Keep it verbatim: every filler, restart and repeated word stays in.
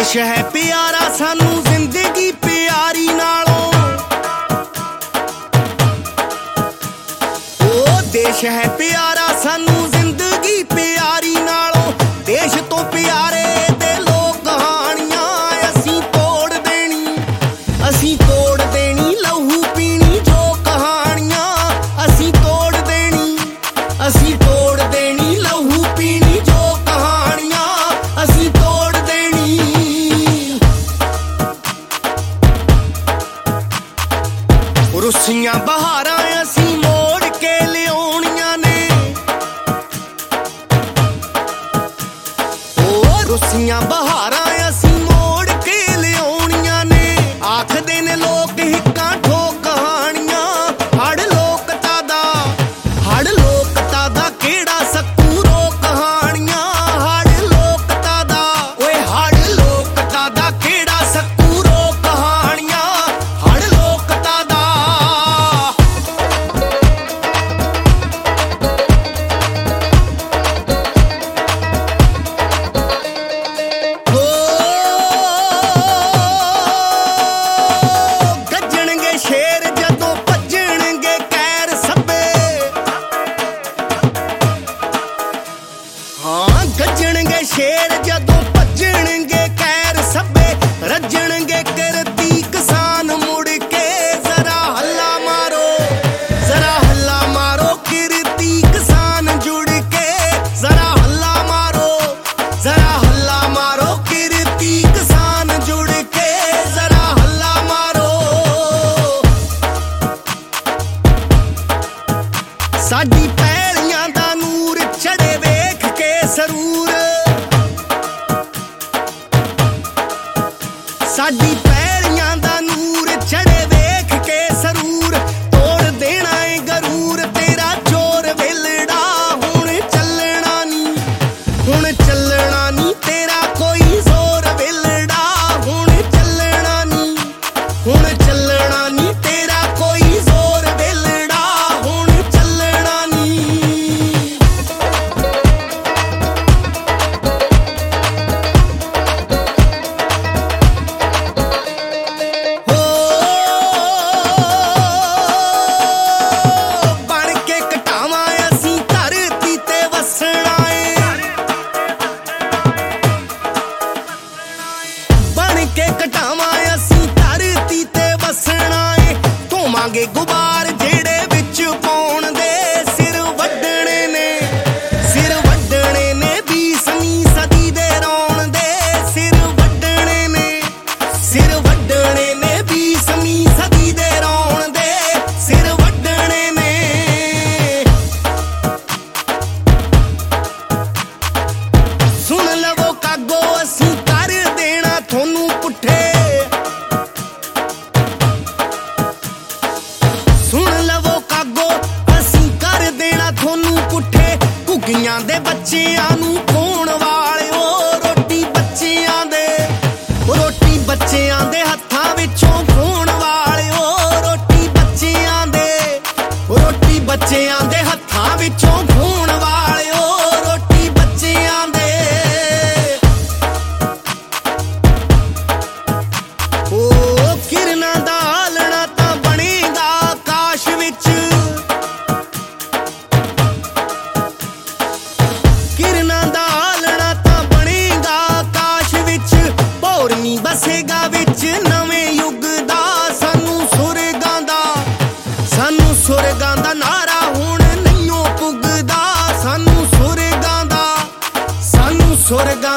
देश है प्यारा सानू जिंदगी प्यारी नालों, ओ देश है प्यारा सानू जिंदगी प्यारी नालों। देश तो प्यारे दे लोग कहानियां असीं तोड़ देनी, असीं तोड़ देनी लहू पीनी जो कहानियां असीं तोड़ देनी, असीं तोड़ देनी लहू पीनी जो कहानियां असीं तोड़ देनी। रुसियां बहारां असीं मोड़ के लियाउणियां ने, ओ रुसियां बहारां असीं मोड़ के लियाउणियां ने। आखदे ने लोक हिक्कां ठोक कहानियां, हड़ लोकता दा हड़ लोकता दा केड़ा सकूरो कहानियां, हड़ लोकता दा ओए हड़ लोकता दा केड़ा सकूरो कहानियां, हड़ लोकता दा। ओ गज्जणगे शेर जदों भज्जणगे कैर सब्बे, हाँ गज्जणगे शेर जदों भज्जणगे कैर सब्बे। रज्जणगे करती किसान मुड़ के जरा हल्ला मारो, जरा हल्ला मारो किरती किसान जुड़ के जरा हल्ला मारो, जरा हल्ला मारो किरती किसान जुड़ के जरा हल्ला मारो। साडी पैलियां दा नूर चढ़े वेख के सरूर, साडी पैलियां दा नूर चढ़े वेख के सरूर। तोड़ देना है गरूर तेरा चोर वेलड़ा, हुण चलना नी हुण चलना नी तेरा कोई जोर वेलड़ा, हुण चलना नी हुण चलना नी तेरा कोई जोर वेलड़ा, हुण चलना नी। हो बन के कटावां असीं धरती ते वसना ए, बन के कटावां असीं धरती ते वसना ए। धोवांगे गुबार जेड़े विच पाउण दे, सिर वड्डणे ने सिर वड्डणे ने बीसवीं सदी दे रौण दे, सिर वड्डणे ने सिर वड्डणे ने बीसवीं सदी दे रौण दे, सिर वड्डणे ने। सुन लवो कागो असीं कर देना थोनू पुट्ठे, सुन लवो कागो असीं कर देना थोनू पुट्ठे। घुग्गियां दे बच्चियां नूं खोण वालिओ, रोटी बच्चियां दे रोटी बच्चियां दे हत्थां विचों खोण वालिओ, रोटी बच्चियां दे रोटी बच्चियां दे हत्थां विचों खोण वालिओ, रोटी बच्चियां दे। ओ किरनां दा आलਣਾ तां ਬਣੇਗਾ ਆਕਾਸ਼ ਵਿੱਚ, किरनां दा आलਣਾ तां ਬਣੇਗਾ ਆਕਾਸ਼ ਵਿੱਚ। ਭੌਰਵੀਂ ਬਸੇਗਾ ਵਿੱਚ ਨਵੇਂ ਯੁੱਗ ਦਾ, ਸਾਨੂੰ ਸੁਰਗਾਂ ਦਾ ਸਾਨੂੰ ਸੁਰਗਾਂ ਦਾ ਨਾਰਾ ਹੁਣ ਨਹੀਂਓ ਪੁੱਗਦਾ, ਸਾਨੂੰ ਸੁਰਗਾਂ ਦਾ ਸਾਨੂੰ ਸੁਰਗਾਂ